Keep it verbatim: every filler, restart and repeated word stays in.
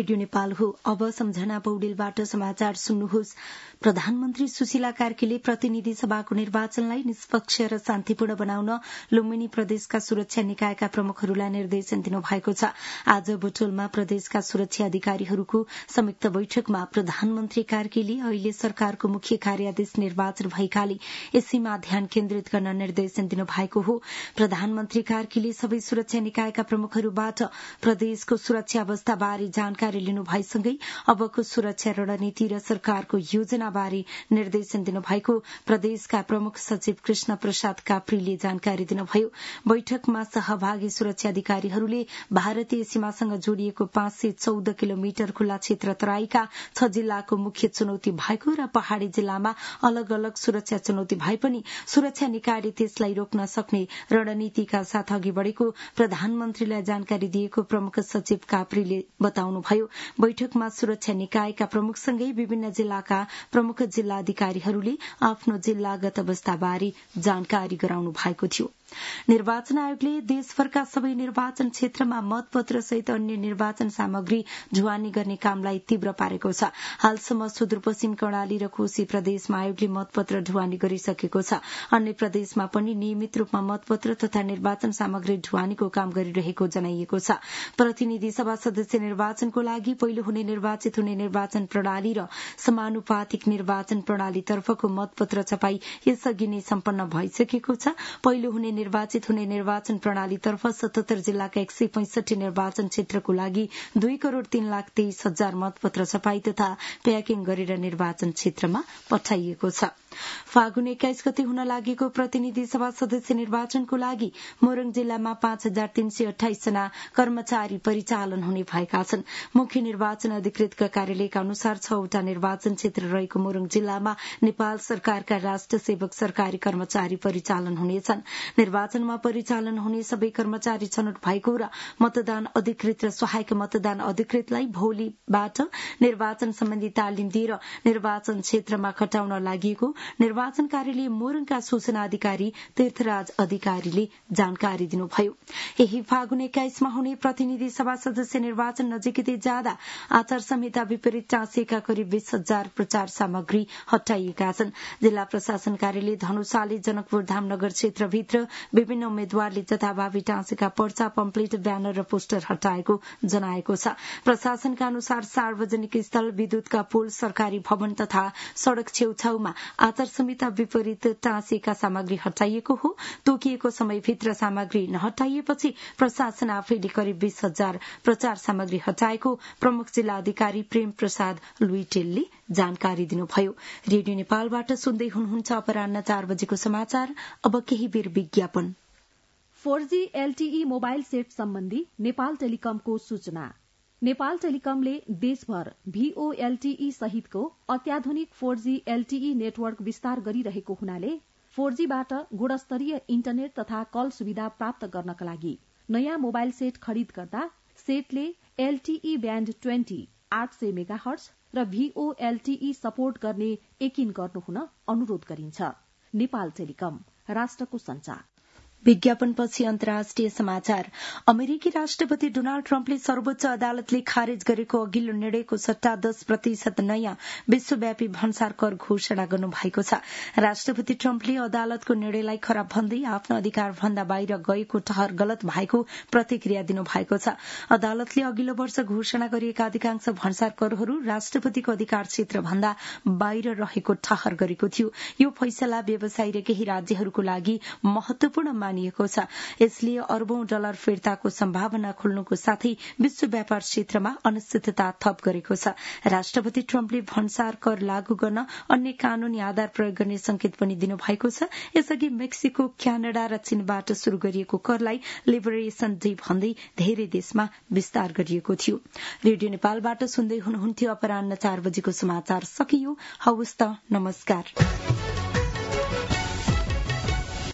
Radio Nepal हो। अब सम्झना पौडेलबाट समाचार सुन्नुहोस्। प्रधानमन्त्री सुशीला कार्कीले प्रतिनिधि सभाको निर्वाचनलाई निष्पक्ष र शान्तिपूर्ण बनाउन लुम्बिनी प्रदेशका सुरक्षा निकायका प्रमुखहरूलाई निर्देशन दिनुभएको छ। आज बुटोलमा प्रदेशका सुरक्षा अधिकारीहरूको संयुक्त बैठकमा प्रधानमन्त्री कार्कीले अहिले सरकारको मुख्य कार्यादेश निर्वाचन भएकाले यसैमा ध्यान केन्द्रित गर्न निर्देशन दिनुभएको हो। प्रधानमन्त्री कार्कीले सबै सुरक्षा निकायका प्रमुखहरूबाट प्रदेशको सुरक्षा अवस्थाबारे जानकारी लिनु भएसँगै अबको सुरक्षा रणनीति र सरकारको योजनाबारे निर्देशन दिनुभएको प्रदेशका प्रमुख सचिव कृष्ण प्रसाद काफ्रीले जानकारी दिनुभयो। बैठकमा सहभागी सुरक्षा अधिकारीहरूले भारतीय सीमासँग जोडिएको पाँच सय चौध किलोमिटर खुल्ला क्षेत्र तराईका छ जिल्लाको मुख्य चुनौती भएको र पहाड़ी जिल्लामा अलग अलग सुरक्षा चुनौती भए पनि सुरक्षा निकायले त्यसलाई रोक्न सक्ने रणनीतिका साथ अघि बढ़ेको प्रधानमन्त्रीलाई जानकारी दिएको प्रमुख सचिव काफ्रीले बताउनुभयो। बैठकमा सुरक्षा निकायका प्रमुखसँगै विभिन्न जिल्लाका प्रमुख जिल्ला अधिकारीहरूले आफ्नो जिल्लागत अवस्थाबारे जानकारी गराउनु भएको थियो। निर्वाचन आयोगले देशभरका सबै निर्वाचन क्षेत्रमा मतपत्र सहित अन्य निर्वाचन सामग्री ढुवानी गर्ने कामलाई तीव्र पारेको छ। हालसम्म सुदूरपश्चिम कर्णाली र कोशी प्रदेशमा आयोगले मतपत्र ढुवानी गरिसकेको छ। अन्य प्रदेशमा पनि नियमित रूपमा मतपत्र तथा निर्वाचन सामग्री ढुवानीको काम गरिरहेको जनाइएको छ। प्रतिनिधि सभा सदस्य निर्वाचनको लागि पहिलो हुने निर्वाचित हुने निर्वाचन प्रणाली र समानुपातिक निर्वाचन प्रणालीतर्फको मतपत्र छपाई यसअघि नै सम्पन्न भइसकेको छ। पहिलो हुने निर्वाचित हुने निर्वाचन प्रणालीतर्फ सतहत्तर जिल्लाका एक सय पैंसठी निर्वाचन क्षेत्रको लागि दुई करोड़ तीन लाख तेइस हजार मतपत्र छपाई तथा प्याकिङ गरेर निर्वाचन क्षेत्रमा पठाइएको छ। फागुन एक्काइस गते हुन लागेको प्रतिनिधि सभा सदस्य निर्वाचनको लागि मोरङ जिल्लामा पाँच हजार तीन सय अठाइस जना कर्मचारी परिचालन हुने भएका छन्। मुख्य निर्वाचन अधिकृतका कार्यालयका अनुसार छवटा निर्वाचन क्षेत्र रहेको मोरङ जिल्लामा नेपाल सरकारका राष्ट्र सेवक सरकारी कर्मचारी परिचालन हुनेछन्। निर्वाचनमा परिचालन हुने सबै कर्मचारी छनौट भएको र मतदान अधिकृत र सहायक मतदान अधिकृतलाई भोलिबाट निर्वाचन सम्बन्धी तालिम दिएर निर्वाचन क्षेत्रमा खटाउन लागि निर्वाचन कार्यालय मोरङका सूचना अधिकारी तीर्थराज अधिकारीले जानकारी दिनुभयो। यही फागुन एक्काइसमा हुने प्रतिनिधि सभा सदस्य निर्वाचन नजिकै जाँदा आचार संहिता विपरीत टाँसिएका करिब बीस हजार प्रचार सामग्री हटाइएका छन्। जिल्ला प्रशासन कार्यालय धनुषाले जनकपुर धाम नगर क्षेत्रभित्र विभिन्न उम्मेद्वारले जथाभावी टाँसेका पर्चा पम्पलेट ब्यानर र पोस्टर हटाएको जनाएको छ। प्रशासनका अनुसार सार्वजनिक स्थल विद्युतका पुल सरकारी भवन तथा सड़क छेउछाउमा आचार संहिता विपरीत टाँसिएका सामग्री हटाइएको हो। तोकिएको समयभित्र सामग्री नहटाइएपछि प्रशासन आफैले करिब बीस हजार प्रचार सामग्री हटाएको प्रमुख जिल्ला अधिकारी प्रेम प्रसाद लुइटेलले जानकारी दिनुभयो। रेडियो नेपालबाट सुन्दै हुनुहुन्छ अपराह्न चार बजेको समाचार। अब केही बेर विज्ञापन। Four G LTE mobile set सम्बन्धी नेपाल टेलिकमको सूचना। नेपाल टेलिकमले देशभर भीओएलटीई सहितको अत्याधुनिक फोर जी एलटीई नेटवर्क विस्तार गरिरहेको हुनाले फोर जीबाट गुणस्तरीय इन्टरनेट तथा कल सुविधा प्राप्त गर्नका लागि नयाँ मोबाइल सेट खरिद गर्दा सेटले एलटीई ब्याण्ड ट्वेन्टी आठ सय मेगाहर्ज र भीओएलटीई सपोर्ट गर्ने यकिन गर्नुहुन अनुरोध गरिन्छ। नेपाल टेलिकम, राष्ट्रको संचार। विज्ञापनपछि अन्तर्राष्ट्रिय समाचार। अमेरिकी राष्ट्रपति डोनाल्ड ट्रम्पले सर्वोच्च अदालतले खारेज गरेको अघिल्लो निर्णयको सट्टा दस प्रतिशत नयाँ विश्वव्यापी भन्सार कर घोषणा गर्नु भएको छ। राष्ट्रपति ट्रम्पले अदालतको निर्णयलाई खराब भन्दै आफ्नो अधिकार भन्दा बाहिर गएको ठहर गलत भएको प्रतिक्रिया दिनुभएको छ। अदालतले अघिल्लो वर्ष घोषणा गरिएका अधिकांश भन्सार करहरू राष्ट्रपतिको अधिकार क्षेत्र भन्दा बाहिर रहेको ठहर गरेको थियो। यो फैसला व्यवसायी र केही राज्यहरूको लागि महत्वपूर्ण यसले अर्बौं डलर फिर्ताको सम्भावना खोल्नुको साथै विश्व व्यापार क्षेत्रमा अनिश्चितता थप गरेको छ। राष्ट्रपति ट्रम्पले भन्सार कर लागू गर्न अन्य कानूनी आधार प्रयोग गर्ने संकेत पनि दिनुभएको छ। यसअघि मेक्सिको, क्यानाडा र चीनबाट शुरू गरिएको करलाई लिबरेशन डे भन्दै धेरै देशमा विस्तार गरिएको थियो। रेडियो नेपालबाट सुन्दै हुनुहुन्थ्यो अपराह्न चार बजेको समाचार सकियो। हवस् त, नमस्कार।